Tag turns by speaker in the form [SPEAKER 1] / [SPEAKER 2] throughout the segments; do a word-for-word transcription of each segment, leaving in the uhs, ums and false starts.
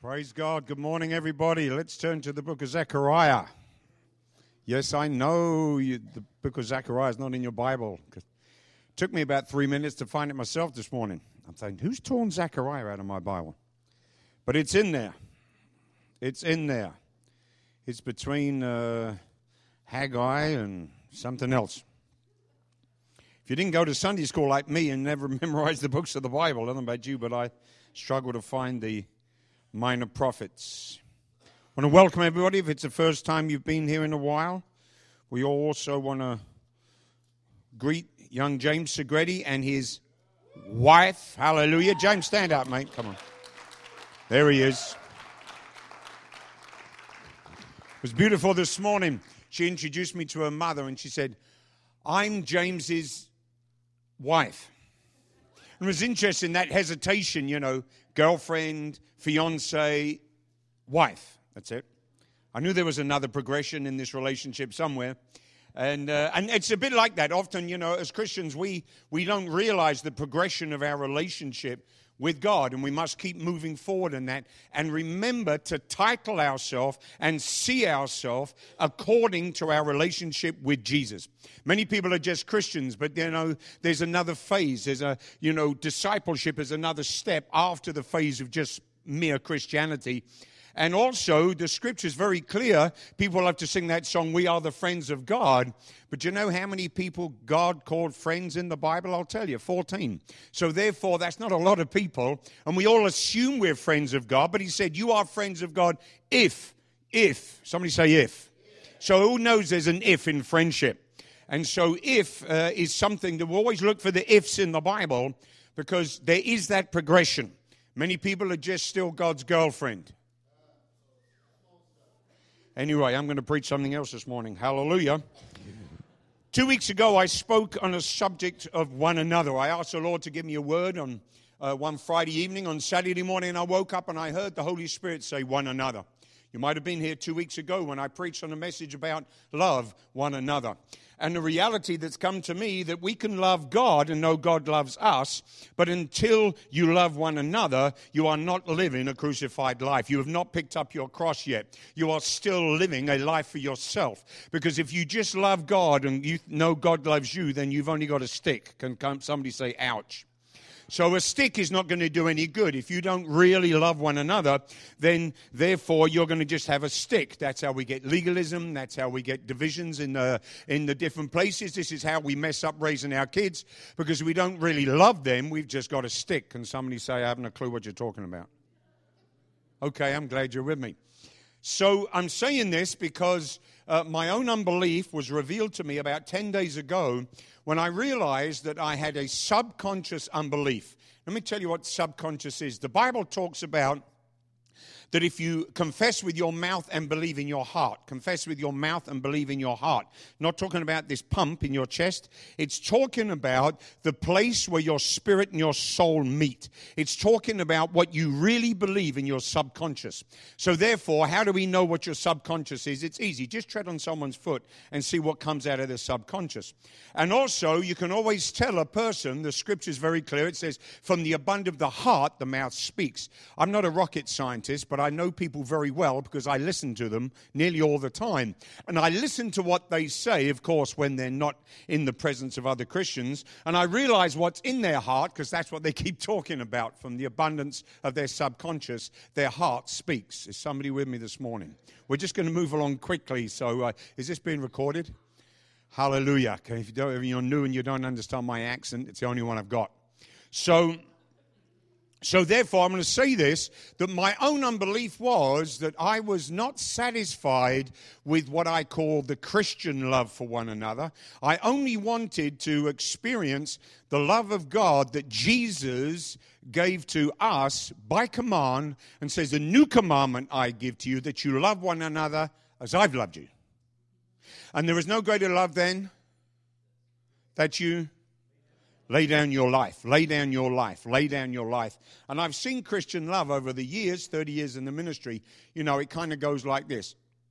[SPEAKER 1] Praise God. Good morning, everybody. Let's turn to the book of Zechariah. Yes, I know you, the book of Zechariah is not in your Bible. It took me about three minutes to find it myself this morning. I'm saying, who's torn Zechariah out of my Bible? But it's in there. It's in there. It's between uh, Haggai and something else. If you didn't go to Sunday school like me and never memorized the books of the Bible, I don't know about you, but I struggle to find the minor prophets. I want to welcome everybody. If it's the first time you've been here in a while, we also want to greet young James Segretti and his wife. Hallelujah. James, stand up, mate. Come on. There he is. It was beautiful this morning. She introduced me to her mother and she said, I'm James's wife. And it was interesting, that hesitation, you know, girlfriend, fiance, wife. That's it. I knew there was another progression in this relationship somewhere. And uh, and it's a bit like that. Often, you know, as Christians, we, we don't realize the progression of our relationship with God, and we must keep moving forward in that and remember to title ourselves and see ourselves according to our relationship with Jesus. Many people are just Christians, but you know, there's another phase. There's a, you know, discipleship is another step after the phase of just mere Christianity. And also, the scripture is very clear. People love to sing that song, We Are the Friends of God. But you know how many people God called friends in the Bible? I'll tell you, fourteen. So therefore, that's not a lot of people. And we all assume we're friends of God. But he said, you are friends of God if, if. Somebody say if. So who knows there's an if in friendship? And so if uh, is something that we always look for the ifs in the Bible, because there is that progression. Many people are just still God's girlfriend. Anyway, I'm going to preach something else this morning. Hallelujah. Two weeks ago, I spoke on a subject of one another. I asked the Lord to give me a word on uh, one Friday evening. On Saturday morning, I woke up and I heard the Holy Spirit say one another. You might have been here two weeks ago when I preached on a message about love one another. And the reality that's come to me that we can love God and know God loves us, but until you love one another, you are not living a crucified life. You have not picked up your cross yet. You are still living a life for yourself. Because if you just love God and you know God loves you, then you've only got a stick. Can somebody say, ouch? So a stick is not going to do any good. If you don't really love one another, then therefore you're going to just have a stick. That's how we get legalism. That's how we get divisions in the, in the different places. This is how we mess up raising our kids, because we don't really love them. We've just got a stick. Can somebody say, I haven't a clue what you're talking about? Okay, I'm glad you're with me. So I'm saying this because uh, my own unbelief was revealed to me about ten days ago when I realized that I had a subconscious unbelief. Let me tell you what subconscious is. The Bible talks about that if you confess with your mouth and believe in your heart, confess with your mouth and believe in your heart. Not talking about this pump in your chest. It's talking about the place where your spirit and your soul meet. It's talking about what you really believe in your subconscious. So therefore, how do we know what your subconscious is? It's easy. Just tread on someone's foot and see what comes out of their subconscious. And also, you can always tell a person, the scripture is very clear. It says, from the abundance of the heart, the mouth speaks. I'm not a rocket scientist, but I know people very well because I listen to them nearly all the time. And I listen to what they say, of course, when they're not in the presence of other Christians. And I realize what's in their heart, because that's what they keep talking about. From the abundance of their subconscious, their heart speaks. Is somebody with me this morning? We're just going to move along quickly. So uh, is this being recorded? Hallelujah. Okay, if, you don't, if you're new and you don't understand my accent, it's the only one I've got. So... So therefore, I'm going to say this, that my own unbelief was that I was not satisfied with what I call the Christian love for one another. I only wanted to experience the love of God that Jesus gave to us by command, and says, a new commandment I give to you, that you love one another as I've loved you. And there is no greater love than that you lay down your life, lay down your life, lay down your life. And I've seen Christian love over the years, thirty years in the ministry. You know, it kind of goes like this.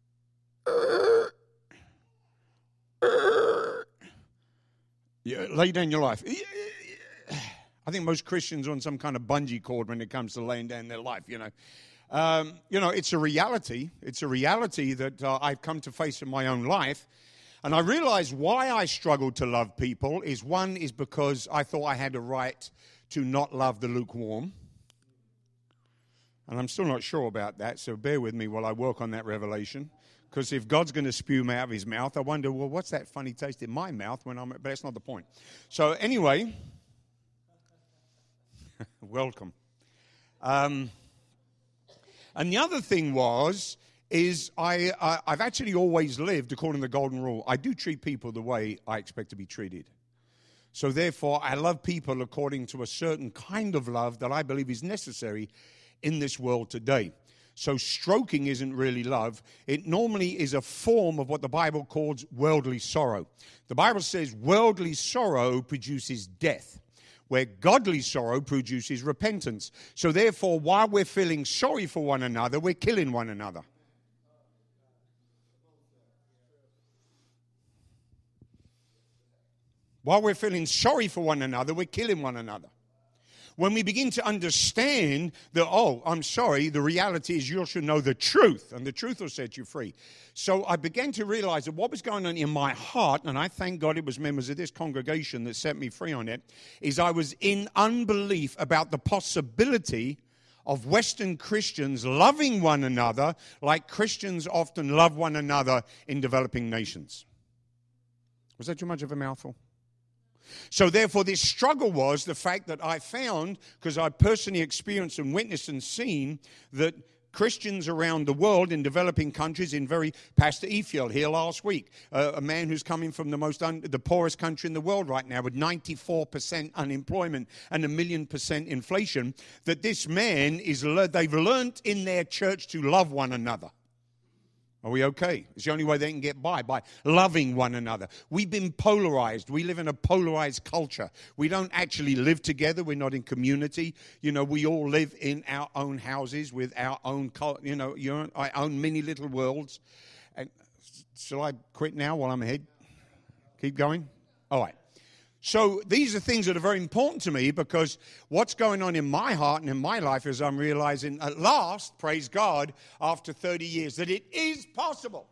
[SPEAKER 1] Yeah, lay down your life. I think most Christians are on some kind of bungee cord when it comes to laying down their life, you know. Um, you know, it's a reality. It's a reality that uh, I've come to face in my own life. And I realize why I struggled to love people is one is because I thought I had a right to not love the lukewarm. And I'm still not sure about that, so bear with me while I work on that revelation. Because if God's going to spew me out of his mouth, I wonder, well, what's that funny taste in my mouth when I'm... But that's not the point. So anyway, welcome. Um, and the other thing was, is I, I, I've actually always lived according to the golden rule. I do treat people the way I expect to be treated. So therefore, I love people according to a certain kind of love that I believe is necessary in this world today. So stroking isn't really love. It normally is a form of what the Bible calls worldly sorrow. The Bible says worldly sorrow produces death, where godly sorrow produces repentance. So therefore, while we're feeling sorry for one another, we're killing one another. While we're feeling sorry for one another, we're killing one another. When we begin to understand that, oh, I'm sorry, the reality is you should know the truth, and the truth will set you free. So I began to realize that what was going on in my heart, and I thank God it was members of this congregation that set me free on it, is I was in unbelief about the possibility of Western Christians loving one another like Christians often love one another in developing nations. Was that too much of a mouthful? So therefore, this struggle was the fact that I found, because I personally experienced and witnessed and seen, that Christians around the world in developing countries, in very, Pastor Efield here last week, uh, a man who's coming from the most un, the poorest country in the world right now with ninety-four percent unemployment and a million percent inflation, that this man is, they've learned in their church to love one another. Are we okay? It's the only way they can get by, by loving one another. We've been polarized. We live in a polarized culture. We don't actually live together. We're not in community. You know, we all live in our own houses with our own, you know, your our own mini little worlds. And shall I quit now while I'm ahead? Keep going? All right. So these are things that are very important to me because what's going on in my heart and in my life is I'm realizing at last, praise God, after thirty years, that it is possible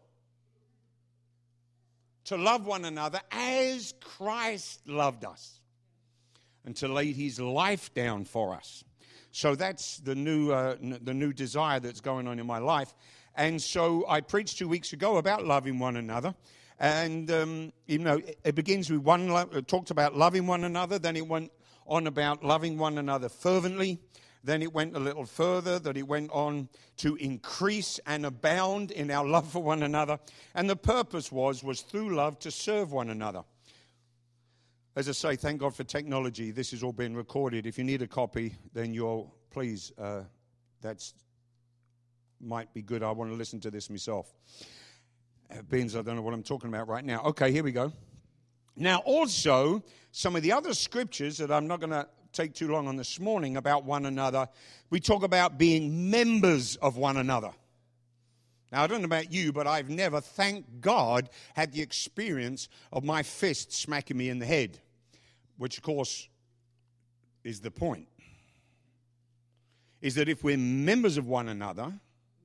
[SPEAKER 1] to love one another as Christ loved us and to lay his life down for us. So that's the new, uh, n- the new desire that's going on in my life. And so I preached two weeks ago about loving one another. And, um, you know, it begins with one, lo- it talked about loving one another. Then it went on about loving one another fervently. Then it went a little further, that it went on to increase and abound in our love for one another. And the purpose was, was through love to serve one another. As I say, thank God for technology. This has all been recorded. If you need a copy, then you'll, please, uh, that's might be good. I want to listen to this myself. Beans, I don't know what I'm talking about right now. Okay, here we go. Now, also, some of the other scriptures that I'm not going to take too long on this morning about one another, we talk about being members of one another. Now, I don't know about you, but I've never, thank God, had the experience of my fist smacking me in the head, which, of course, is the point, is that if we're members of one another,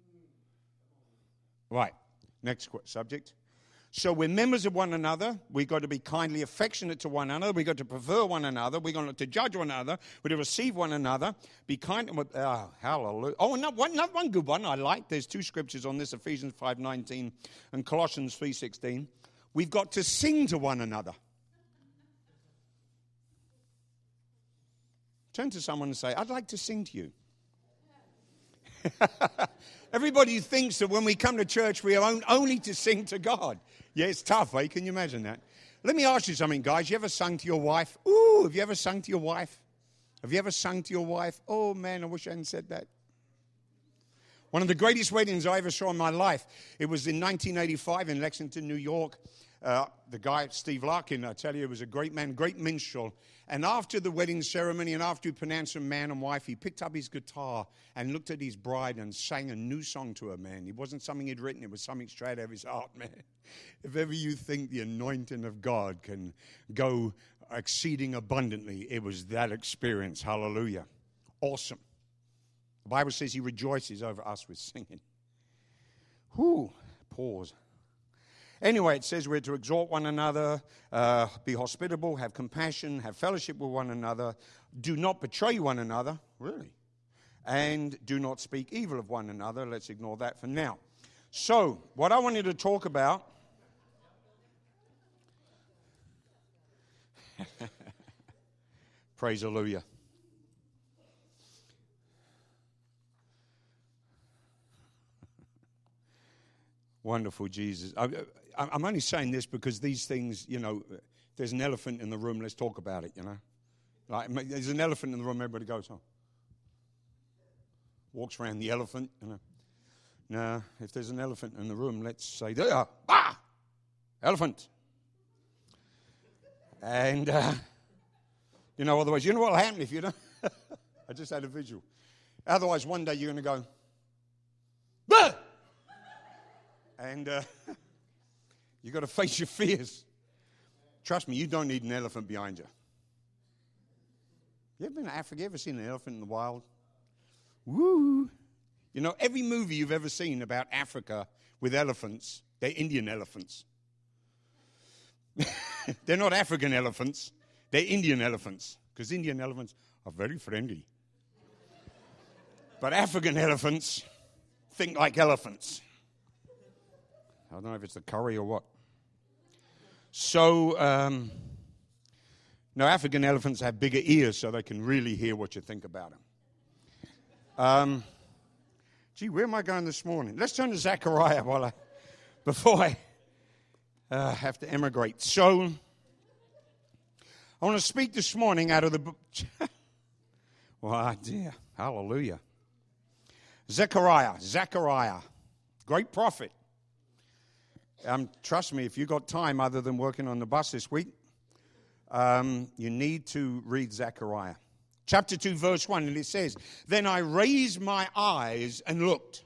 [SPEAKER 1] right. Next subject. So we're members of one another. We've got to be kindly affectionate to one another. We've got to prefer one another. We've got to judge one another. We're to receive one another. Be kind. Oh, hallelujah. Oh, not one, not one good one I like. There's two scriptures on this, Ephesians five nineteen and Colossians three sixteen. We've got to sing to one another. Turn to someone and say, I'd like to sing to you. Everybody thinks that when we come to church, we are only to sing to God. Yeah, it's tough, eh? Can you imagine that? Let me ask you something, guys. You ever sung to your wife? Ooh, have you ever sung to your wife? Have you ever sung to your wife? Oh, man, I wish I hadn't said that. One of the greatest weddings I ever saw in my life, it was in nineteen eighty-five in Lexington, New York. Uh, the guy, Steve Larkin, I tell you, was a great man, great minstrel. And after the wedding ceremony and after he pronounced them man and wife, he picked up his guitar and looked at his bride and sang a new song to her, man. It wasn't something he'd written. It was something straight out of his heart, man. If ever you think the anointing of God can go exceeding abundantly, it was that experience. Hallelujah. Awesome. The Bible says he rejoices over us with singing. Whew, pause. Anyway, it says we're to exhort one another, uh, be hospitable, have compassion, have fellowship with one another, do not betray one another, really, and do not speak evil of one another. Let's ignore that for now. So, what I wanted to talk about, praise hallelujah. Wonderful Jesus. I, I, I'm only saying this because these things, you know, there's an elephant in the room, let's talk about it, you know. Like, there's an elephant in the room, everybody goes, oh. Walks around the elephant, you know. No, if there's an elephant in the room, let's say, there, ah, elephant. And, uh, you know, otherwise, you know what will happen if you don't? I just had a visual. Otherwise, one day you're going to go, bah! And uh, you've got to face your fears. Trust me, you don't need an elephant behind you. You ever been to Africa? You ever seen an elephant in the wild? Woo! You know, every movie you've ever seen about Africa with elephants, they're Indian elephants. They're not African elephants. They're Indian elephants. Because Indian elephants are very friendly. But African elephants think like elephants. I don't know if it's the curry or what. So, um, no, African elephants have bigger ears so they can really hear what you think about them. Um, gee, where am I going this morning? Let's turn to Zechariah while I, before I uh, have to emigrate. So, I want to speak this morning out of the book. Well, dear, hallelujah. Zechariah, Zechariah, great prophet. Um, trust me, if you got time other than working on the bus this week, um, you need to read Zechariah. Chapter two, verse one, and it says, then I raised my eyes and looked.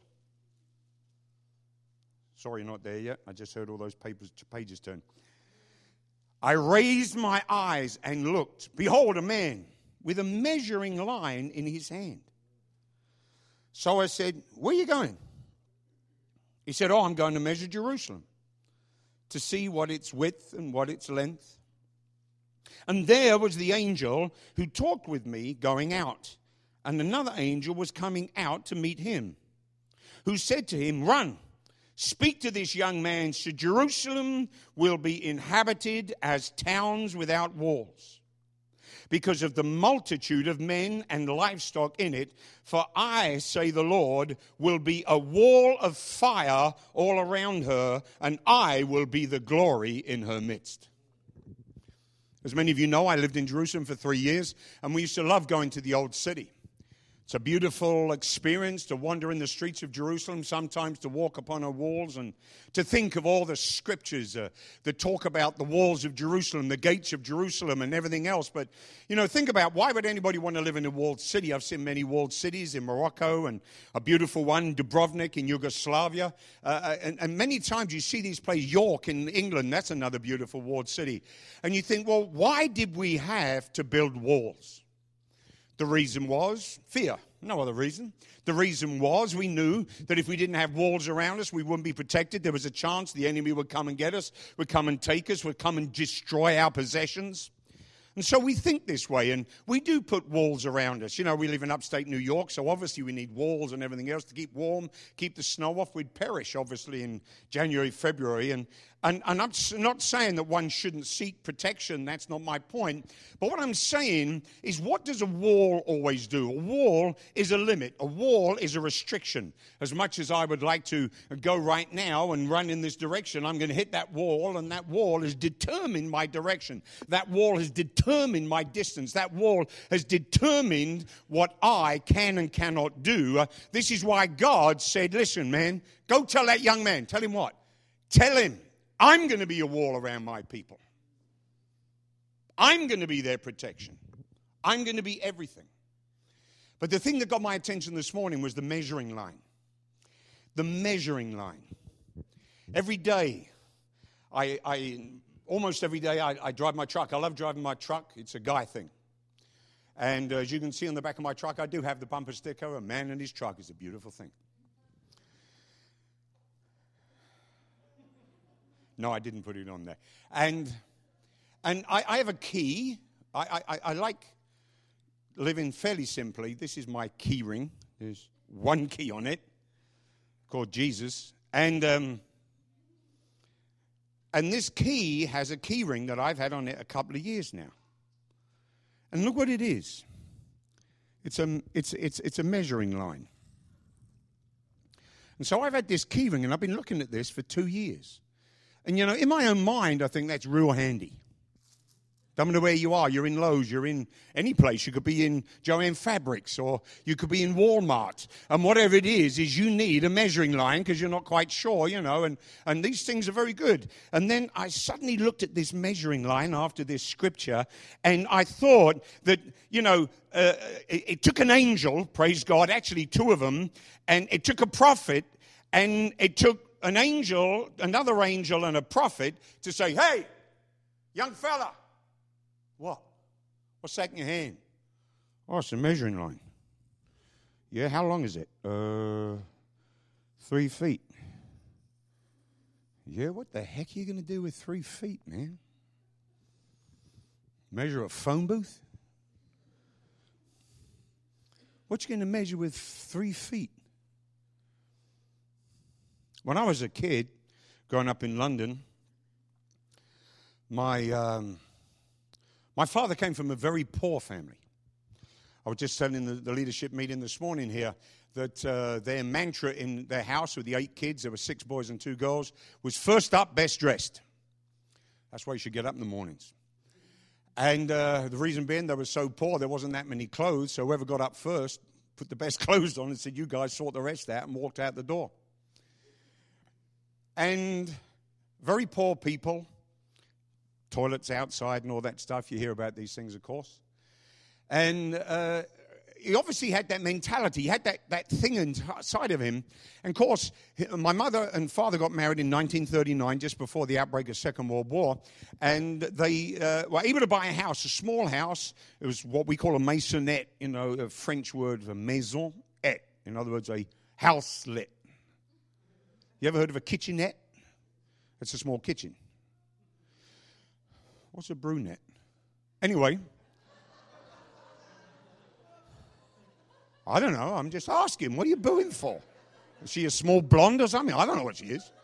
[SPEAKER 1] Sorry, you're not there yet. I just heard all those papers, pages turn. I raised my eyes and looked. Behold, a man with a measuring line in his hand. So I said, where are you going? He said, oh, I'm going to measure Jerusalem, to see what its width and what its length. And there was the angel who talked with me going out. And another angel was coming out to meet him, who said to him, run, speak to this young man, so Jerusalem will be inhabited as towns without walls, because of the multitude of men and livestock in it. For I, say the Lord, will be a wall of fire all around her, and I will be the glory in her midst. As many of you know, I lived in Jerusalem for three years, and we used to love going to the old city. It's a beautiful experience to wander in the streets of Jerusalem, sometimes to walk upon her walls and to think of all the scriptures uh, that talk about the walls of Jerusalem, the gates of Jerusalem and everything else. But, you know, think about why would anybody want to live in a walled city? I've seen many walled cities in Morocco and a beautiful one, Dubrovnik in Yugoslavia. Uh, and, and many times you see these places, York in England, that's another beautiful walled city. And you think, well, why did we have to build walls? The reason was fear. No other reason. The reason was we knew that if we didn't have walls around us, we wouldn't be protected. There was a chance the enemy would come and get us, would come and take us, would come and destroy our possessions. And so we think this way, and we do put walls around us. You know, we live in upstate New York, so obviously we need walls and everything else to keep warm, keep the snow off. We'd perish, obviously, in January, February. And, and, and I'm not saying that one shouldn't seek protection. That's not my point. But what I'm saying is, what does a wall always do? A wall is a limit. A wall is a restriction. As much as I would like to go right now and run in this direction, I'm going to hit that wall, and that wall has determined my direction. That wall has determined my distance. That wall has determined what I can and cannot do. Uh, this is why God said, listen, man, go tell that young man. Tell him what? Tell him, I'm going to be a wall around my people. I'm going to be their protection. I'm going to be everything. But the thing that got my attention this morning was the measuring line. The measuring line. Every day, I, I almost every day I, I drive my truck. I love driving my truck. It's a guy thing. And uh, as you can see on the back of my truck, I do have the bumper sticker. A man in his truck is a beautiful thing. No, I didn't put it on there. And and I, I have a key. I, I, I like living fairly simply. This is my key ring. There's one key on it called Jesus. And um, and this key has a key ring that I've had on it a couple of years now. And look what it is. It's a, it's, it's, it's a measuring line. And so I've had this key ring, and I've been looking at this for two years. And, you know, in my own mind, I think that's real handy. Don't matter where you are. You're in Lowe's. You're in any place. You could be in Joanne Fabrics, or you could be in Walmart. And whatever it is, is you need a measuring line because you're not quite sure, you know, and, and these things are very good. And then I suddenly looked at this measuring line after this scripture, and I thought that, you know, uh, it, it took an angel, praise God, actually two of them, and it took a prophet, and it took an angel, another angel, and a prophet to say, hey, young fella. What? What's that in your hand? Oh, it's a measuring line. Yeah, how long is it? Uh, three feet. Yeah, what the heck are you going to do with three feet, man? Measure a phone booth? What you going to measure with three feet? When I was a kid, growing up in London, my... Um, My father came from a very poor family. I was just telling the, the leadership meeting this morning here that uh, their mantra in their house with the eight kids, there were six boys and two girls, was first up, best dressed. That's why you should get up in the mornings. And uh, the reason being, they were so poor, there wasn't that many clothes, so whoever got up first put the best clothes on and said, you guys sort the rest out, and walked out the door. And very poor people, toilets outside and all that stuff. You hear about these things, of course. And uh, he obviously had that mentality. He had that, that thing inside of him. And, of course, my mother and father got married in nineteen thirty-nine, just before the outbreak of Second World War. And they uh, were able to buy a house, a small house. It was what we call a maisonette, you know, a French word for maisonette. In other words, a houselet. You ever heard of a kitchenette? It's a small kitchen. What's a brunette? Anyway, I don't know. I'm just asking. What are you booing for? Is she a small blonde or something? I don't know what she is.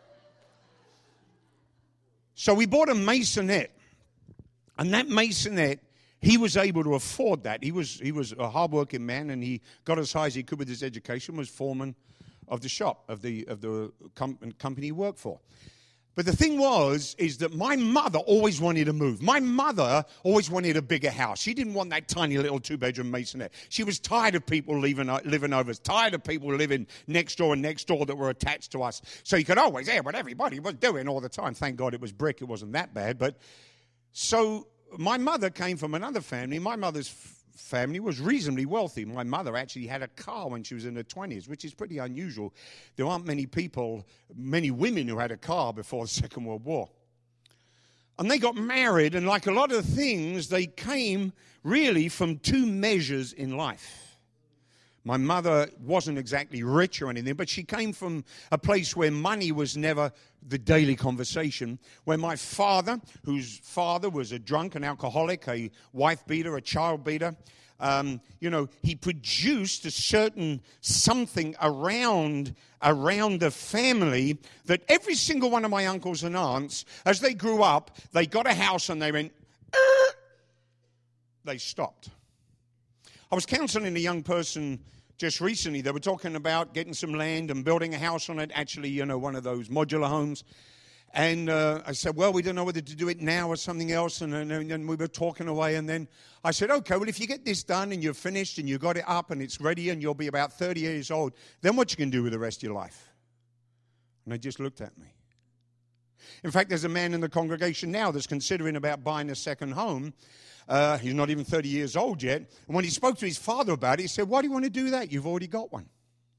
[SPEAKER 1] So we bought a maisonette. And that maisonette, he was able to afford that. He was he was a hard-working man, and he got as high as he could with his education, was foreman of the shop, of the, of the com- company he worked for. But the thing was, is that my mother always wanted to move. My mother always wanted a bigger house. She didn't want that tiny little two-bedroom maisonette. She was tired of people living, living over us, tired of people living next door and next door that were attached to us. So you could always hear what everybody was doing all the time. Thank God it was brick. It wasn't that bad. But so my mother came from another family. My mother's family was reasonably wealthy. My mother actually had a car when she was in her twenties, which is pretty unusual. There aren't many people, many women who had a car before the Second World War. And they got married, and like a lot of things, they came really from two measures in life. My mother wasn't exactly rich or anything, but she came from a place where money was never the daily conversation. Where my father, whose father was a drunk, an alcoholic, a wife beater, a child beater, um, you know, he produced a certain something around, around the family that every single one of my uncles and aunts, as they grew up, they got a house and they went, er! They stopped. I was counseling a young person just recently. They were talking about getting some land and building a house on it, actually, you know, one of those modular homes. And uh, I said, well, we don't know whether to do it now or something else. And then and, and we were talking away. And then I said, okay, well, if you get this done and you're finished and you got it up and it's ready and you'll be about thirty years old, then what you can do with the rest of your life? And they just looked at me. In fact, there's a man in the congregation now that's considering about buying a second home. Uh, he's not even thirty years old yet. And when he spoke to his father about it, he said, why do you want to do that? You've already got one.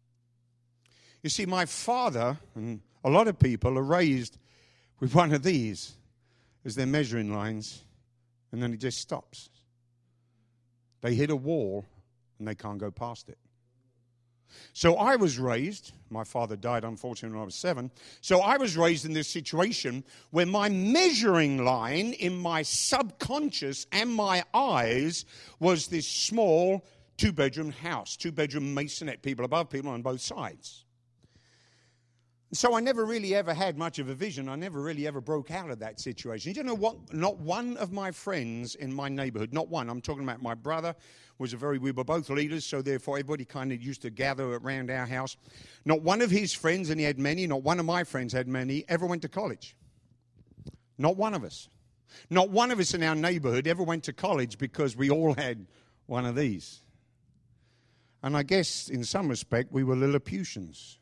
[SPEAKER 1] You see, my father and a lot of people are raised with one of these as their measuring lines, and then it just stops. They hit a wall and they can't go past it. So I was raised, my father died unfortunately when I was seven, so I was raised in this situation where my measuring line in my subconscious and my eyes was this small two-bedroom house, two-bedroom masonette, people above, people on both sides. So I never really ever had much of a vision. I never really ever broke out of that situation. You know what? Not one of my friends in my neighborhood, not one, I'm talking about my brother, was a very, we were both leaders, so therefore everybody kind of used to gather around our house. Not one of his friends, and he had many, not one of my friends had many, ever went to college. Not one of us. Not one of us in our neighborhood ever went to college because we all had one of these. And I guess in some respect we were Lilliputians.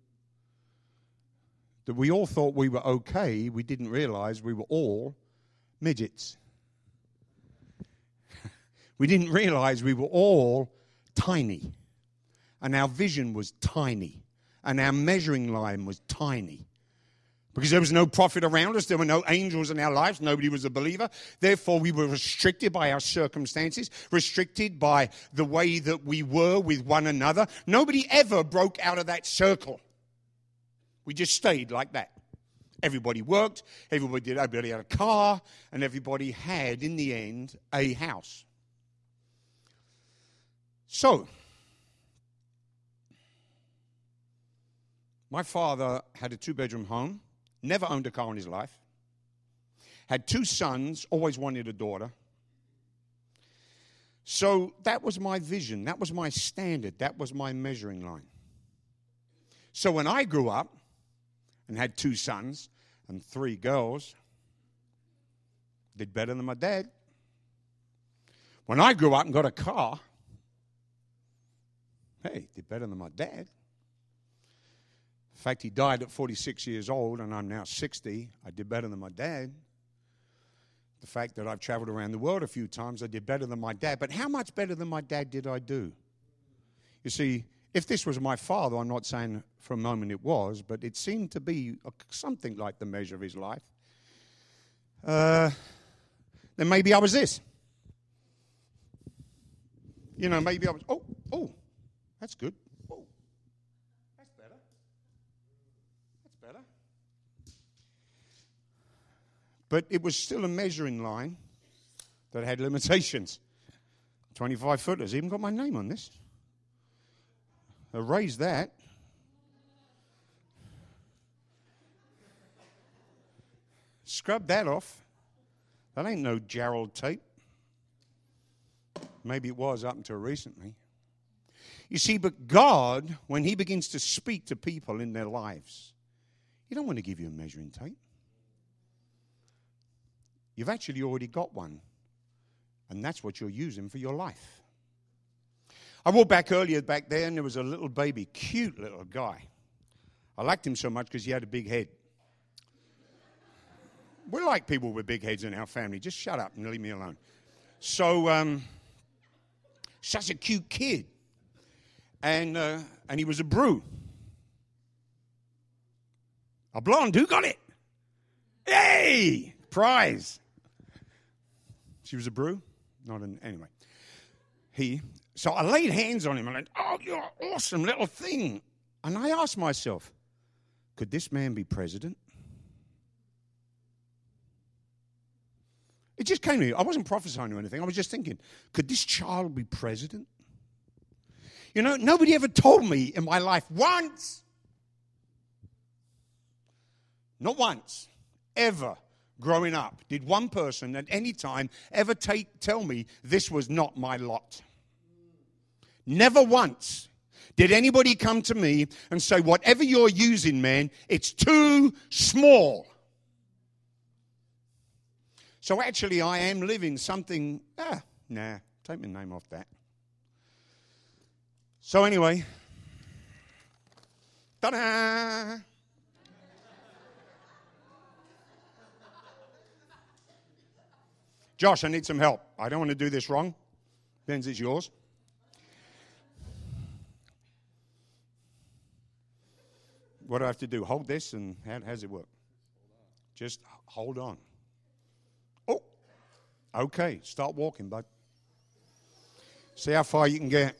[SPEAKER 1] That we all thought we were okay, we didn't realize we were all midgets. We didn't realize we were all tiny. And our vision was tiny. And our measuring line was tiny. Because there was no prophet around us, there were no angels in our lives, nobody was a believer. Therefore, we were restricted by our circumstances, restricted by the way that we were with one another. Nobody ever broke out of that circle. We just stayed like that. Everybody worked, everybody did, everybody had a car, and everybody had, in the end, a house. So, my father had a two-bedroom home, never owned a car in his life, had two sons, always wanted a daughter. So that was my vision, that was my standard, that was my measuring line. So when I grew up, and had two sons and three girls, did better than my dad. When I grew up and got a car, hey, did better than my dad. In fact, he died at forty-six years old, and I'm now sixty. I did better than my dad. The fact that I've traveled around the world a few times, I did better than my dad. But how much better than my dad did I do? You see, if this was my father, I'm not saying for a moment it was, but it seemed to be something like the measure of his life. Uh, then maybe I was this. You know, maybe I was, oh, oh, that's good. Oh, that's better. That's better. But it was still a measuring line that had limitations. twenty-five footers, even got my name on this. Erase that. Scrub that off. That ain't no Gerald tape. Maybe it was up until recently. You see, but God, when He begins to speak to people in their lives, He don't want to give you a measuring tape. You've actually already got one. And that's what you're using for your life. I walked back earlier back there, and there was a little baby, cute little guy. I liked him so much because he had a big head. We like people with big heads in our family. Just shut up and leave me alone. So, um, such a cute kid. And uh, and he was a brew. A blonde. Who got it? Hey! Prize. She was a brew? Not an... Anyway. He... So I laid hands on him and I went, oh, you're an awesome little thing. And I asked myself, could this man be president? It just came to me. I wasn't prophesying or anything. I was just thinking, could this child be president? You know, nobody ever told me in my life once, not once, ever growing up, did one person at any time ever take, tell me this was not my lot. Never once did anybody come to me and say, whatever you're using, man, it's too small. So actually, I am living something, ah, nah, take my name off that. So anyway, ta-da! Josh, I need some help. I don't want to do this wrong. Benz, it's yours. What do I have to do? Hold this, and how, how does it work? Just hold on. Oh, okay. Start walking, bud. See how far you can get.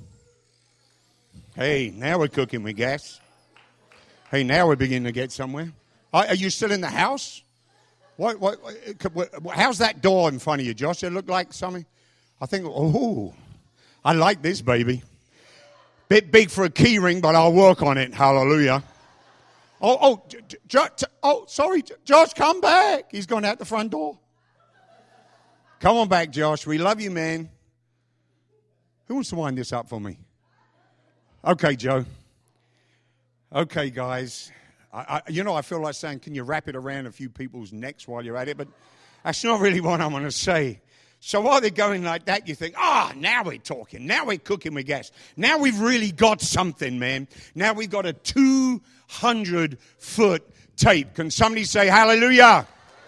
[SPEAKER 1] Hey, now we're cooking with gas. Hey, now we're beginning to get somewhere. Are, are you still in the house? What, what, what? How's that door in front of you, Josh? It look like something? I think, oh, I like this, baby. Bit big for a key ring, but I'll work on it. Hallelujah. Oh, oh, J- J- J- oh, sorry, J- Josh, come back. He's gone out the front door. Come on back, Josh. We love you, man. Who wants to wind this up for me? Okay, Joe. Okay, guys. I, I, you know, I feel like saying, can you wrap it around a few people's necks while you're at it? But that's not really what I want to say. So while they're going like that, you think, ah, oh, now we're talking. Now we're cooking with gas. Now we've really got something, man. Now we've got a two hundred foot tape. Can somebody say hallelujah?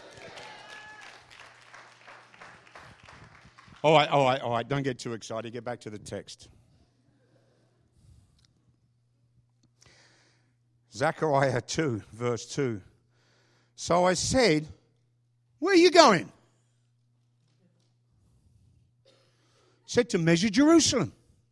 [SPEAKER 1] All right, all right, all right. Don't get too excited. Get back to the text. Zechariah two, verse two. So I said, where are you going? Said to measure Jerusalem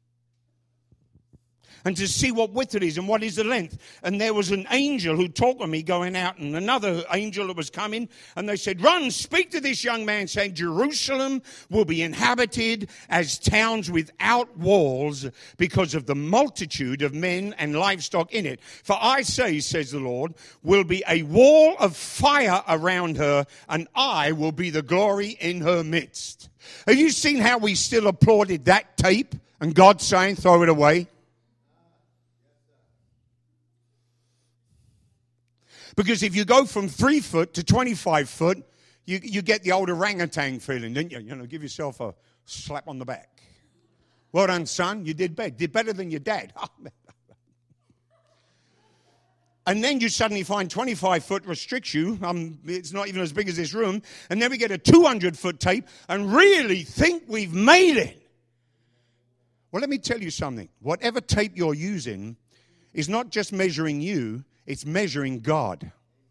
[SPEAKER 1] and to see what width it is and what is the length. And there was an angel who talked with me going out, and another angel that was coming, and they said, run, speak to this young man, saying, Jerusalem will be inhabited as towns without walls because of the multitude of men and livestock in it. For I say, says the Lord, will be a wall of fire around her, and I will be the glory in her midst. Have you seen how we still applauded that tape and God saying, throw it away? Because if you go from three foot to twenty-five foot, you, you get the old orangutan feeling, don't you? You know, give yourself a slap on the back. Well done, son. You did better. Did better than your dad. And then you suddenly find twenty-five foot restricts you. Um, it's not even as big as this room. And then we get a two hundred foot tape and really think we've made it. Well, let me tell you something. Whatever tape you're using is not just measuring you. It's measuring God.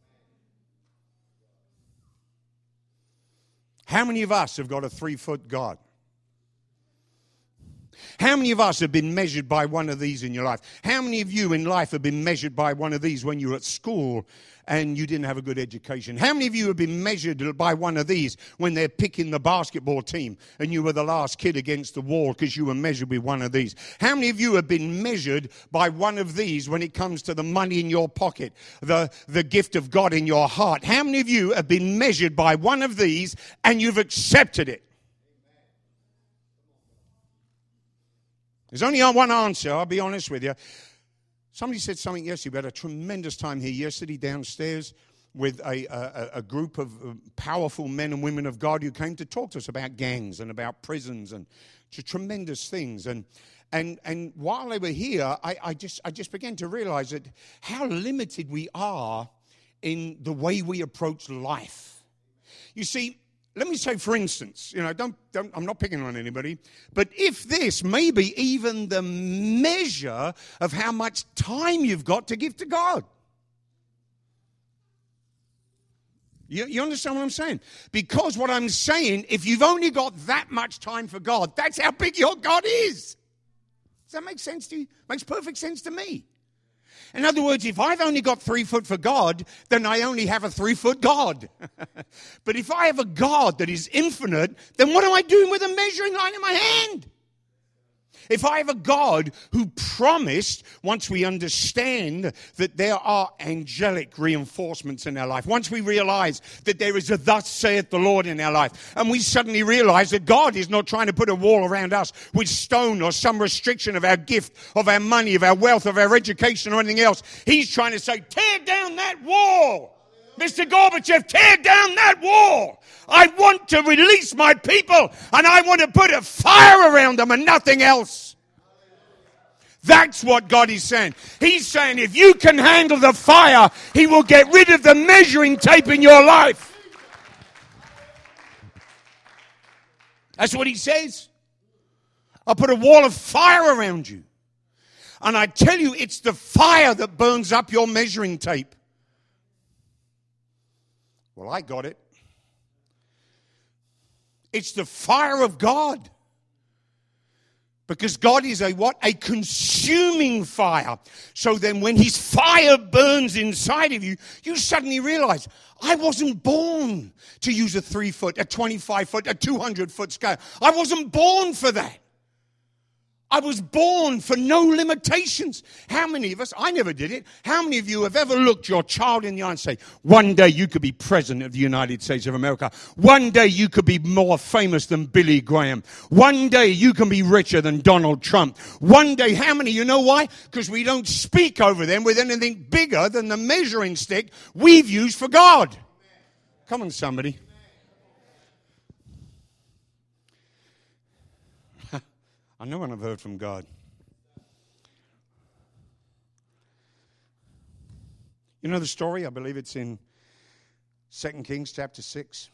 [SPEAKER 1] How many of us have got a three-foot God? How many of us have been measured by one of these in your life? How many of you in life have been measured by one of these when you were at school and you didn't have a good education? How many of you have been measured by one of these when they're picking the basketball team and you were the last kid against the wall because you were measured with one of these? How many of you have been measured by one of these when it comes to the money in your pocket, the, the gift of God in your heart? How many of you have been measured by one of these and you've accepted it? There's only one answer, I'll be honest with you. Somebody said something yesterday. We had a tremendous time here yesterday downstairs with a, a, a group of powerful men and women of God who came to talk to us about gangs and about prisons and tremendous things. And and and while they were here, I, I just I just began to realize that how limited we are in the way we approach life. You see, let me say, for instance, you know, don't, don't, I'm not picking on anybody, but if this may be even the measure of how much time you've got to give to God. You, you understand what I'm saying? Because what I'm saying, if you've only got that much time for God, that's how big your God is. Does that make sense to you? Makes perfect sense to me. In other words, if I've only got three foot for God, then I only have a three foot God. But if I have a God that is infinite, then what am I doing with a measuring line in my hand? If I have a God who promised, once we understand that there are angelic reinforcements in our life, once we realize that there is a thus saith the Lord in our life, and we suddenly realize that God is not trying to put a wall around us with stone or some restriction of our gift, of our money, of our wealth, of our education or anything else. He's trying to say, tear down that wall. Mister Gorbachev, tear down that wall. I want to release my people, and I want to put a fire around them and nothing else. That's what God is saying. He's saying if you can handle the fire, He will get rid of the measuring tape in your life. That's what He says. I'll put a wall of fire around you. And I tell you, it's the fire that burns up your measuring tape. Well, I got it. It's the fire of God. Because God is a what? A consuming fire. So then when his fire burns inside of you, you suddenly realize, I wasn't born to use a three foot, a twenty-five foot, a two hundred foot scale. I wasn't born for that. I was born for no limitations. How many of us, I never did it, how many of you have ever looked your child in the eye and say, one day you could be president of the United States of America. One day you could be more famous than Billy Graham. One day you can be richer than Donald Trump. One day, how many? You know why? Because we don't speak over them with anything bigger than the measuring stick we've used for God. Come on, somebody. I know when I've heard from God. You know the story? I believe it's in Second Kings chapter six.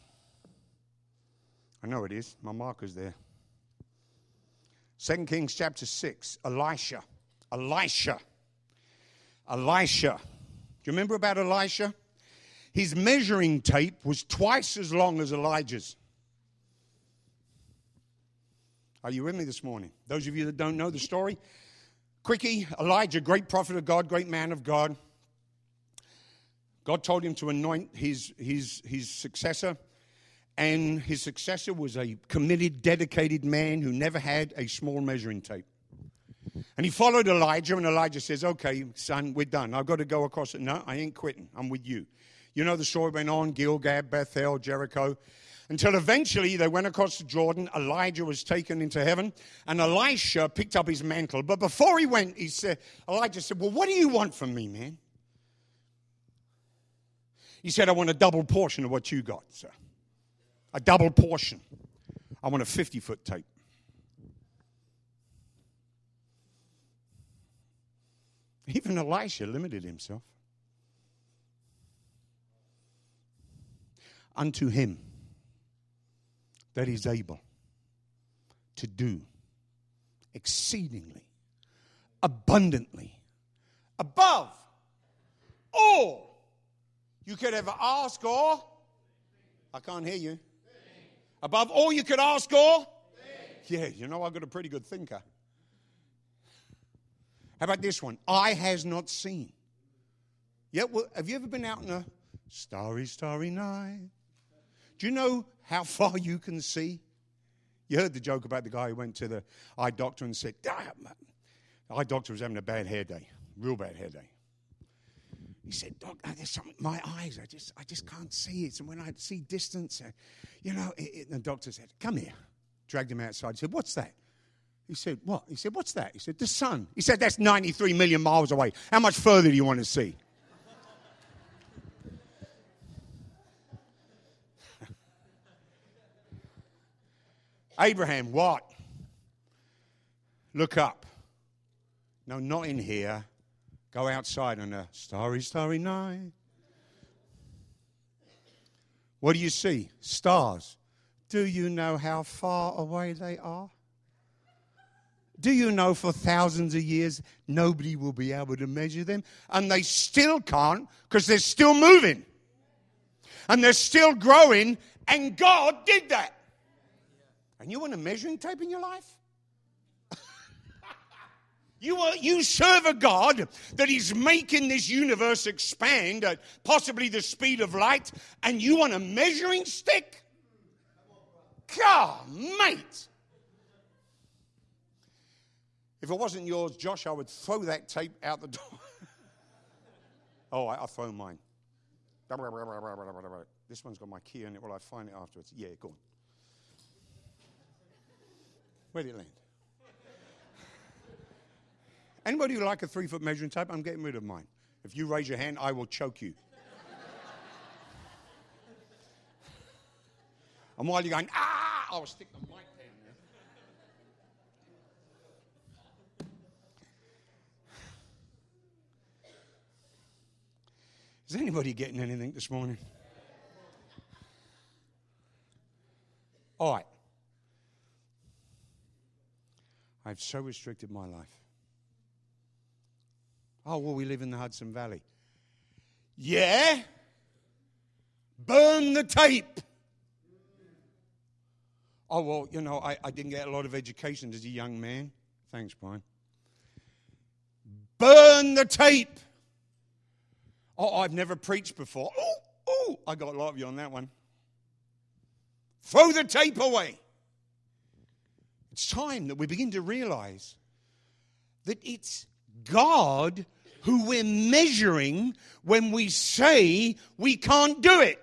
[SPEAKER 1] I know it is. My marker's there. Second Kings chapter six. Elisha. Elisha. Elisha. Do you remember about Elisha? His measuring tape was twice as long as Elijah's. Are you with me this morning? Those of you that don't know the story, quickie, Elijah, great prophet of God, great man of God. God told him to anoint his, his, his successor, and his successor was a committed, dedicated man who never had a small measuring tape. And he followed Elijah, and Elijah says, okay, son, we're done. I've got to go across it. No, I ain't quitting. I'm with you. You know the story went on, Gilgal, Bethel, Jericho. Until eventually they went across the Jordan. Elijah was taken into heaven. And Elisha picked up his mantle. But before he went, he said, Elijah said, well, what do you want from me, man? He said, I want a double portion of what you got, sir. A double portion. I want a fifty-foot tape. Even Elisha limited himself. Unto him that is able to do exceedingly, abundantly, above all you could ever ask or, I can't hear you, above all you could ask or, yeah, you know I've got a pretty good thinker. How about this one? Eye has not seen. Yeah, well, have you ever been out in a starry, starry night? Do you know how far you can see? You heard the joke about the guy who went to the eye doctor and said, ah, the eye doctor was having a bad hair day, real bad hair day. He said, Doc, there's something, my eyes, I just I just can't see it. And when I see distance, uh, you know, it, it, the doctor said, come here. Dragged him outside. He said, what's that? He said, what? He said, what's that? He said, the sun. He said, that's ninety-three million miles away. How much further do you want to see? Abraham, what? Look up. No, not in here. Go outside on a starry, starry night. What do you see? Stars. Do you know how far away they are? Do you know for thousands of years nobody will be able to measure them? And they still can't because they're still moving. And they're still growing, and God did that. And you want a measuring tape in your life? you, are, you serve a God that is making this universe expand at possibly the speed of light, and you want a measuring stick? God, mate. If it wasn't yours, Josh, I would throw that tape out the door. oh, I, I'll throw mine. This one's got my key in it. Will I find it afterwards? Yeah, go on. Where did it land? Anybody who like a three-foot measuring tape? I'm getting rid of mine. If you raise your hand, I will choke you. And while you're going, ah, I'll stick the mic down there. Is anybody getting anything this morning? All right. I've so restricted my life. Oh, well, we live in the Hudson Valley. Yeah? Burn the tape. Oh, well, you know, I, I didn't get a lot of education as a young man. Thanks, Brian. Burn the tape. Oh, I've never preached before. Oh, oh, I got a lot of you on that one. Throw the tape away. It's time that we begin to realize that it's God who we're measuring when we say we can't do it.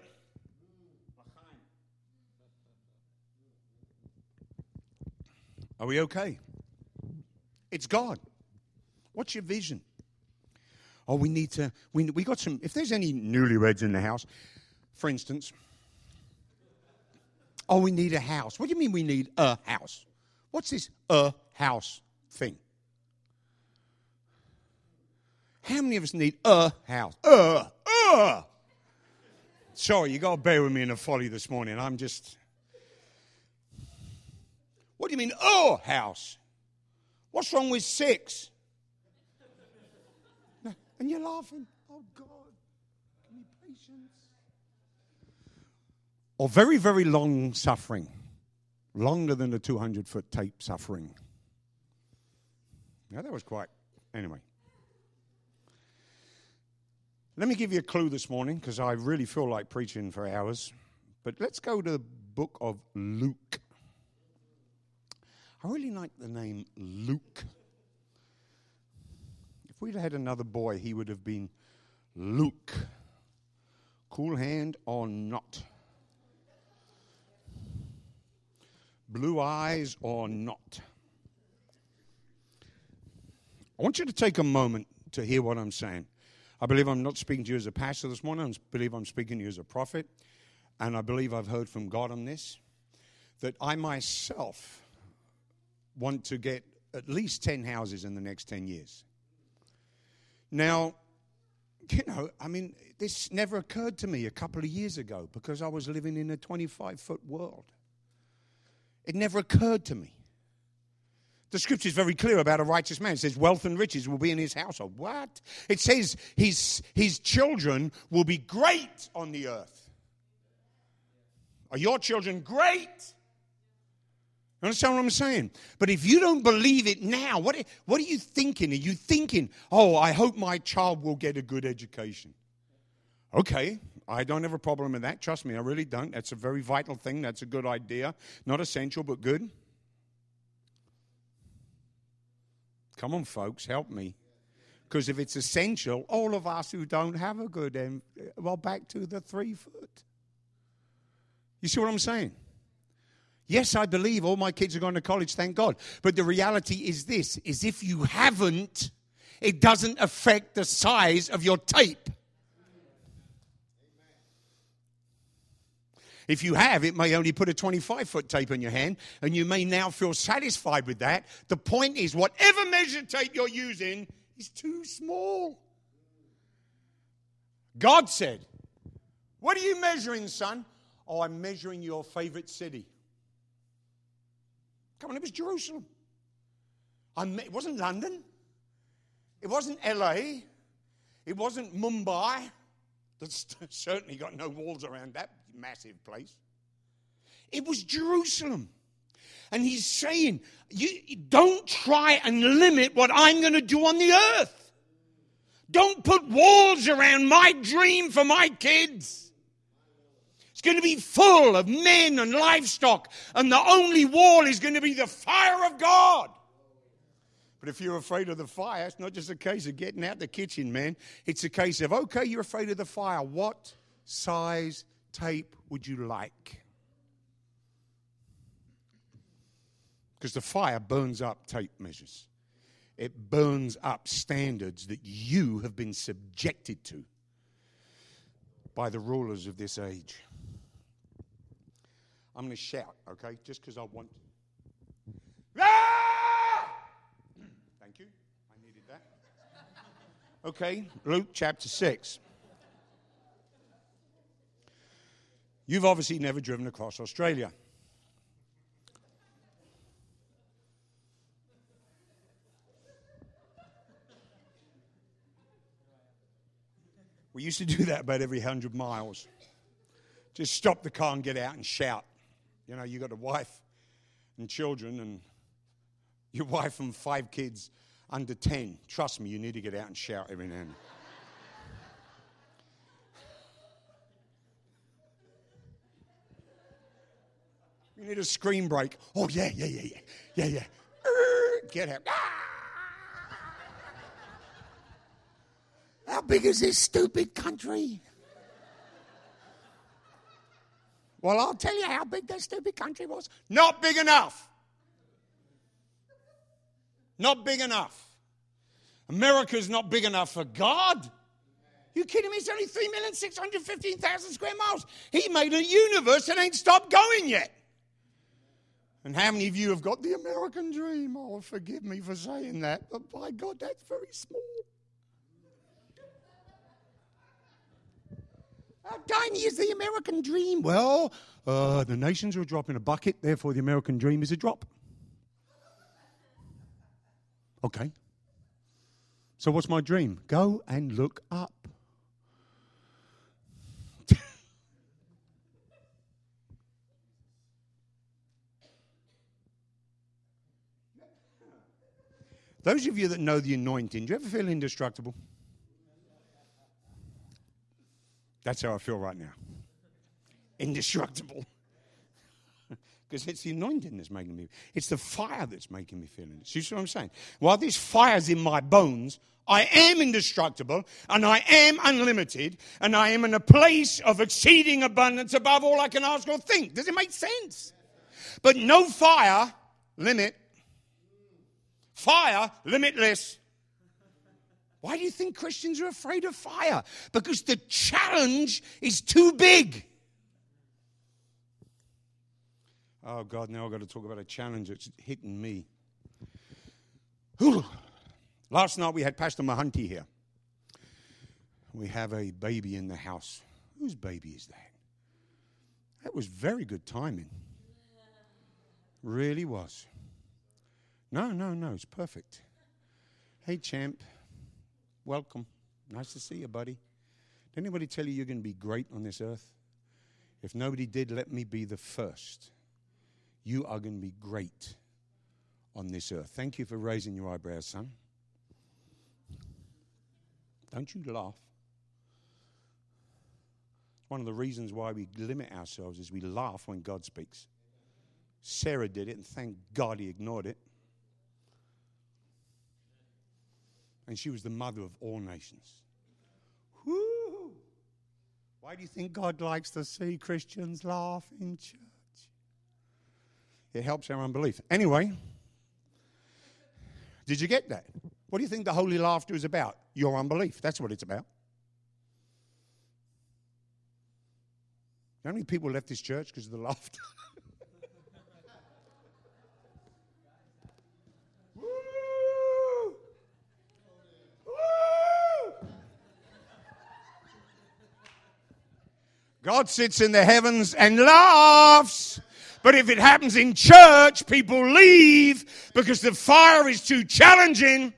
[SPEAKER 1] Are we okay? It's God. What's your vision? Oh, we need to, we, we got some, if there's any newlyweds in the house, for instance, oh, we need a house. What do you mean we need a house? What's this a house thing? How many of us need a house? Uh, uh. Sorry, you got to bear with me in the folly this morning. I'm just... What do you mean, a house? What's wrong with six? And you're laughing. Oh, God. Give me patience. Or very, very long suffering. Longer than the two hundred foot tape suffering. Now, that was quite... Anyway. Let me give you a clue this morning, because I really feel like preaching for hours. But let's go to the book of Luke. I really like the name Luke. If we'd had another boy, he would have been Luke. Cool hand or not. Blue eyes or not. I want you to take a moment to hear what I'm saying. I believe I'm not speaking to you as a pastor this morning. I believe I'm speaking to you as a prophet. And I believe I've heard from God on this. That I myself want to get at least ten houses in the next ten years. Now, you know, I mean, this never occurred to me a couple of years ago because I was living in a twenty-five foot world. It never occurred to me. The scripture is very clear about a righteous man. It says wealth and riches will be in his household. What? It says his, his children will be great on the earth. Are your children great? Understand what I'm saying? But if you don't believe it now, what, what are you thinking? Are you thinking, oh, I hope my child will get a good education? Okay, I don't have a problem with that. Trust me, I really don't. That's a very vital thing. That's a good idea. Not essential, but good. Come on, folks, help me. Because if it's essential, all of us who don't have a good end, well, back to the three foot. You see what I'm saying? Yes, I believe all my kids are going to college, thank God. But the reality is this, is if you haven't, it doesn't affect the size of your tape. If you have, it may only put a twenty-five foot tape in your hand, and you may now feel satisfied with that. The point is, whatever measure tape you're using is too small. God said, what are you measuring, son? Oh, I'm measuring your favorite city. Come on, it was Jerusalem. I'm, it wasn't London. It wasn't L A. It wasn't Mumbai. That's certainly got no walls around that massive place. It was Jerusalem. And he's saying, you don't try and limit what I'm going to do on the earth. Don't put walls around my dream for my kids. It's going to be full of men and livestock, and the only wall is going to be the fire of God. But if you're afraid of the fire, it's not just a case of getting out the kitchen, man. It's a case of, okay, you're afraid of the fire. What size tape would you like? Because the fire burns up tape measures. It burns up standards that you have been subjected to by the rulers of this age. I'm going to shout, okay, just because I want to. Ah! Thank you. I needed that. Okay, Luke chapter six. You've obviously never driven across Australia. We used to do that about every hundred miles. Just stop the car and get out and shout. You know, you got a wife and children, and Your wife and five kids under ten. Trust me, you need to get out and shout every now and then. You need a screen break. Oh, yeah, yeah, yeah, yeah, yeah, yeah. Uh, get out. Ah! How big is this stupid country? Well, I'll tell you how big that stupid country was. Not big enough. Not big enough. America's not big enough for God. You kidding me? It's only three million six hundred fifteen thousand square miles. He made a universe that ain't stopped going yet. And how many of you have got the American dream? Oh, forgive me for saying that, but by God, that's very small. How tiny is the American dream? Well, uh, the nations are a drop in a bucket, therefore the American dream is a drop. Okay. So what's my dream? Go and look up. Those of you that know the anointing, do you ever feel indestructible? That's how I feel right now. Indestructible. Because it's the anointing that's making me. It's the fire that's making me feel it. You see what I'm saying? While this fire's in my bones, I am indestructible, and I am unlimited, and I am in a place of exceeding abundance above all I can ask or think. Does it make sense? But no fire, limit. Fire, limitless. Why do you think Christians are afraid of fire? Because the challenge is too big. Oh, God, now I've got to talk about a challenge that's hitting me. Whew. Last night we had Pastor Mahanti here. We have a baby in the house. Whose baby is that? That was very good timing. Really was. No, no, no, it's perfect. Hey, champ. Welcome. Nice to see you, buddy. Did anybody tell you you're going to be great on this earth? If nobody did, let me be the first. You are going to be great on this earth. Thank you for raising your eyebrows, son. Don't you laugh. One of the reasons why we limit ourselves is we laugh when God speaks. Sarah did it, and thank God he ignored it. And she was the mother of all nations. Woo! Why do you think God likes to see Christians laugh in church? It helps our unbelief. Anyway, did you get that? What do you think the holy laughter is about? Your unbelief. That's what it's about. How many people left this church because of the laughter? God sits in the heavens and laughs. But if it happens in church, people leave because the fire is too challenging.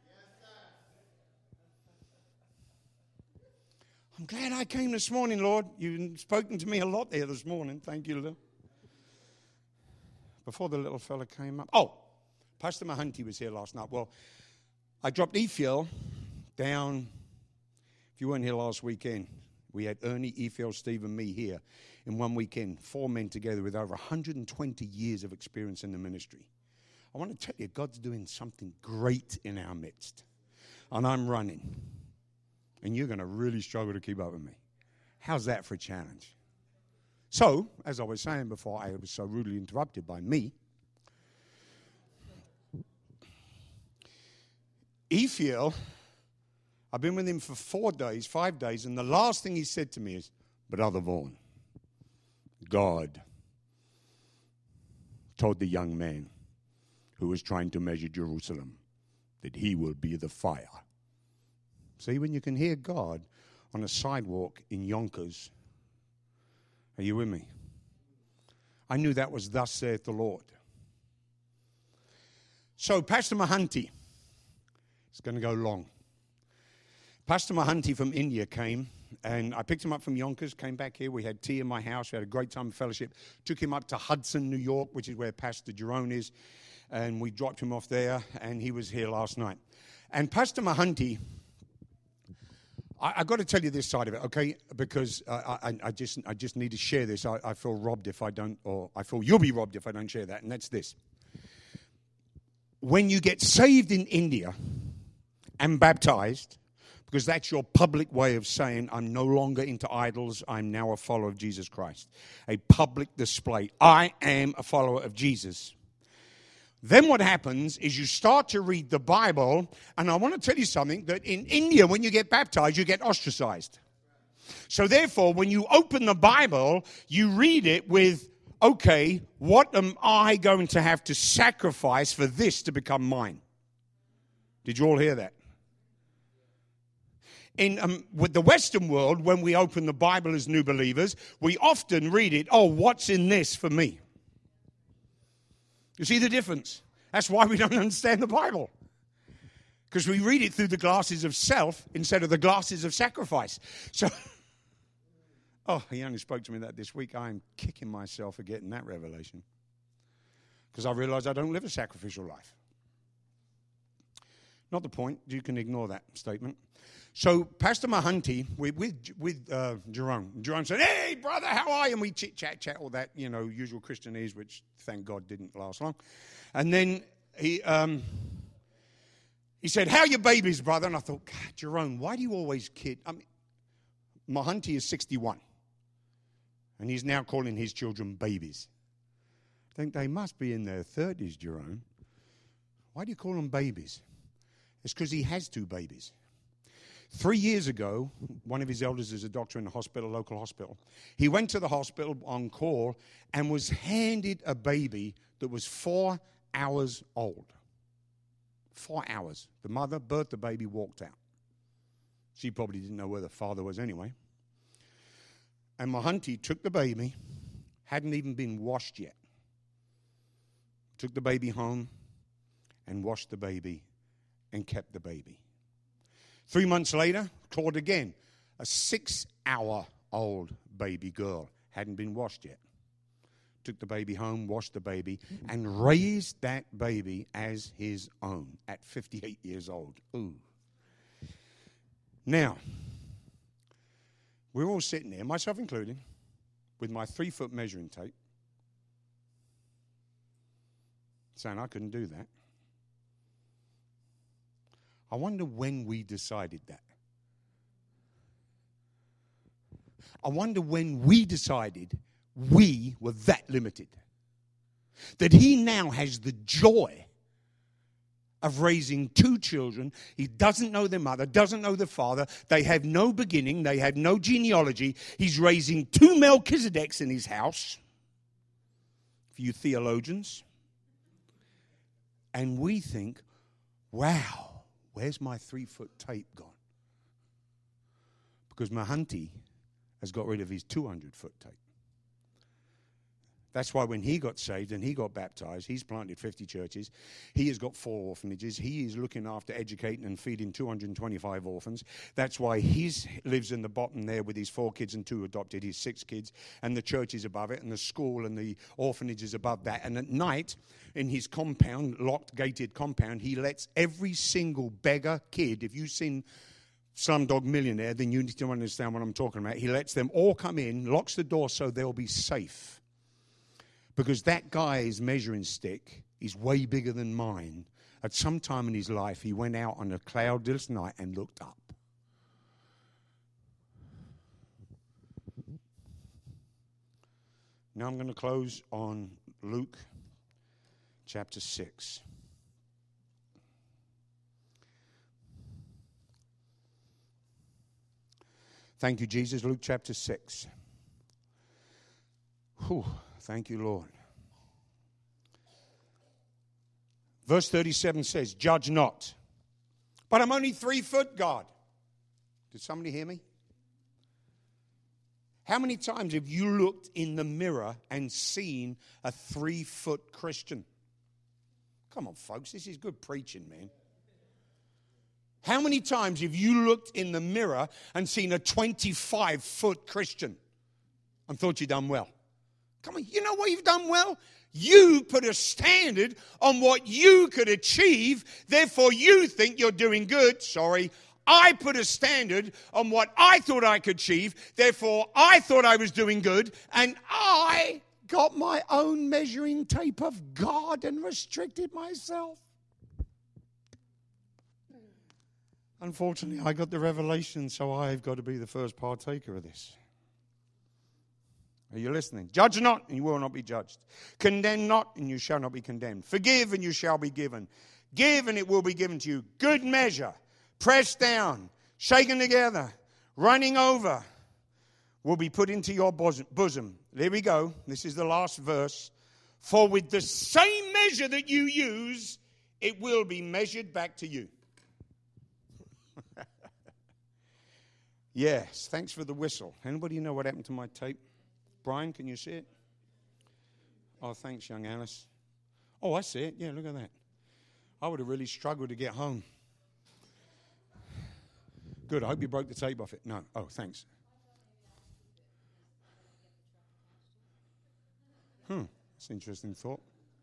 [SPEAKER 1] I'm glad I came this morning, Lord. You've spoken to me a lot there this morning. Thank you, Lord. Before the little fella came up. Oh, Pastor Mahanti was here last night. Well, I dropped Efiel down. If you weren't here last weekend, we had Ernie, Efiel, Steve, and me here in one weekend. Four men together with over one hundred twenty years of experience in the ministry. I want to tell you, God's doing something great in our midst. And I'm running. And you're going to really struggle to keep up with me. How's that for a challenge? So, as I was saying before, I was so rudely interrupted by me. Efiel, I've been with him for four days, five days, and the last thing he said to me is, Brother Vaughan, God told the young man who was trying to measure Jerusalem that he will be the fire. See, when you can hear God on a sidewalk in Yonkers, are you with me? I knew that was thus saith the Lord. So, Pastor Mahanti, it's going to go long. Pastor Mahanti from India came, and I picked him up from Yonkers, came back here. We had tea in my house. We had a great time of fellowship. Took him up to Hudson, New York, which is where Pastor Jerome is. and we dropped him off there, and he was here last night. And Pastor Mahanti, I, I got to tell you this side of it, okay? Because uh, I, I just I just need to share this. I, I feel robbed if I don't, or I feel you'll be robbed if I don't share that, and that's this. When you get saved in India and baptized, because that's your public way of saying, I'm no longer into idols, I'm now a follower of Jesus Christ. A public display. I am a follower of Jesus. Then what happens is you start to read the Bible, and I want to tell you something, that in India, when you get baptized, you get ostracized. So therefore, when you open the Bible, you read it with, okay, what am I going to have to sacrifice for this to become mine? Did you all hear that? In um, with the Western world, when we open the Bible as new believers, we often read it, oh, what's in this for me? You see the difference? That's why we don't understand the Bible. Because we read it through the glasses of self instead of the glasses of sacrifice. So, oh, he only spoke to me that this week. I'm kicking myself for getting that revelation. Because I realize I don't live a sacrificial life. Not the point. You can ignore that statement. So Pastor Mahanti, with with, with uh, Jerome, Jerome said, hey, brother, how are you? And we chit, chat, chat, all that, you know, usual Christianese, which thank God didn't last long. And then he um, he said, how are your babies, brother? And I thought, God, Jerome, why do you always kid? I mean, Mahanti is sixty-one. And he's now calling his children babies. I think they must be in their thirties, Jerome. Why do you call them babies? It's because he has two babies. Three years ago, one of his elders is a doctor in a hospital, local hospital. He went to the hospital on call and was handed a baby that was four hours old. Four hours. The mother birthed the baby, walked out. She probably didn't know where the father was anyway. And Mahanti took the baby, hadn't even been washed yet. Took the baby home and washed the baby and kept the baby. Three months later, called again. A six-hour-old baby girl. Hadn't been washed yet. Took the baby home, washed the baby, and raised that baby as his own at fifty-eight years old. Ooh. Now, we're all sitting there, myself included, with my three-foot measuring tape, saying I couldn't do that. I wonder when we decided that. I wonder when we decided we were that limited. That he now has the joy of raising two children. He doesn't know their mother, doesn't know their father. They have no beginning. They have no genealogy. He's raising two Melchizedeks in his house. For you theologians. And we think, wow. Where's my three-foot tape gone? Because Mahanti has got rid of his two hundred-foot tape. That's why when he got saved and he got baptized, he's planted fifty churches. He has got four orphanages. He is looking after educating and feeding two hundred twenty-five orphans. That's why he lives in the bottom there with his four kids and two adopted, his six kids, and the church is above it, and the school and the orphanage is above that. And at night, in his compound, locked, gated compound, he lets every single beggar kid, if you've seen Slumdog Millionaire, then you need to understand what I'm talking about. He lets them all come in, locks the door so they'll be safe. Because that guy's measuring stick is way bigger than mine. At some time in his life, he went out on a cloudless night and looked up. Now I'm going to close on Luke chapter six. Thank you, Jesus. Luke chapter six. Whew. Thank you, Lord. Verse thirty-seven says, judge not. But I'm only three foot, God. Did somebody hear me? How many times have you looked in the mirror and seen a three-foot Christian? Come on, folks. This is good preaching, man. How many times have you looked in the mirror and seen a twenty-five-foot Christian and thought you'd done well? Come on, you know what you've done well? You put a standard on what you could achieve, therefore you think you're doing good. Sorry. I put a standard on what I thought I could achieve, therefore I thought I was doing good, and I got my own measuring tape of God and restricted myself. Unfortunately, I got the revelation, so I've got to be the first partaker of this. Are you listening? Judge not, and you will not be judged. Condemn not, and you shall not be condemned. Forgive, and you shall be given. Give, and it will be given to you. Good measure, pressed down, shaken together, running over, will be put into your bosom. There we go. This is the last verse. For with the same measure that you use, it will be measured back to you. Yes, thanks for the whistle. Anybody know what happened to my tape? Brian, can you see it? Oh, thanks, young Alice. Oh, I see it. Yeah, look at that. I would have really struggled to get home. Good, I hope you broke the tape off it. No. Oh, thanks. Hmm, that's an interesting thought.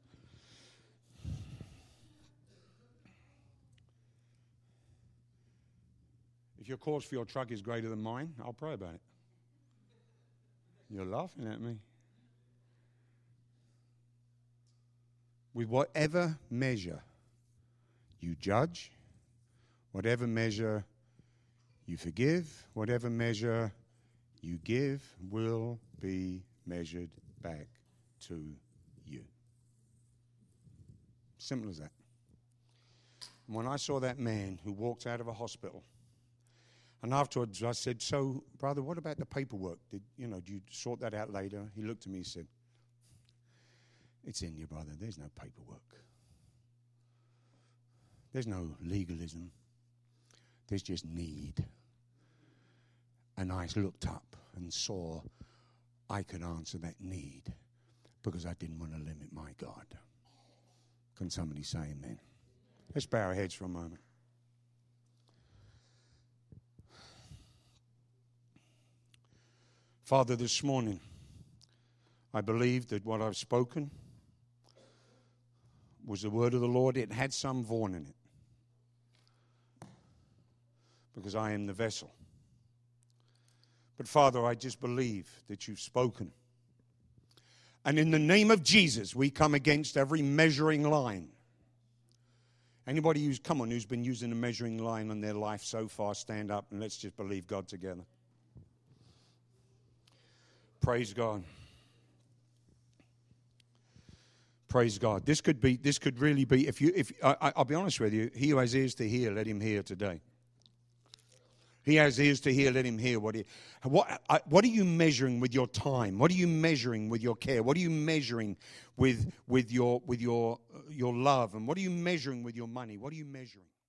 [SPEAKER 1] If your cause for your truck is greater than mine, I'll pray about it. You're laughing at me. With whatever measure you judge, whatever measure you forgive, whatever measure you give will be measured back to you. Simple as that. And when I saw that man who walked out of a hospital, and afterwards I said, so, brother, what about the paperwork? Did you know, did you sort that out later? He looked at me and said, it's in you, brother. There's no paperwork. There's no legalism. There's just need. And I looked up and saw I could answer that need because I didn't want to limit my God. Can somebody say amen? Let's bow our heads for a moment. Father, this morning, I believe that what I've spoken was the word of the Lord. It had some Vaughan in it because I am the vessel. But Father, I just believe that you've spoken. And in the name of Jesus, we come against every measuring line. Anybody who's, come on, who's been using a measuring line in their life so far, stand up and let's just believe God together. Praise God. Praise God. This could be, this could really be, if you, if I, I'll be honest with you, he who has ears to hear, let him hear today. He has ears to hear, let him hear. What, he, what, what are you measuring with your time? What are you measuring with your care? What are you measuring with, with, your, with your, your love? And what are you measuring with your money? What are you measuring?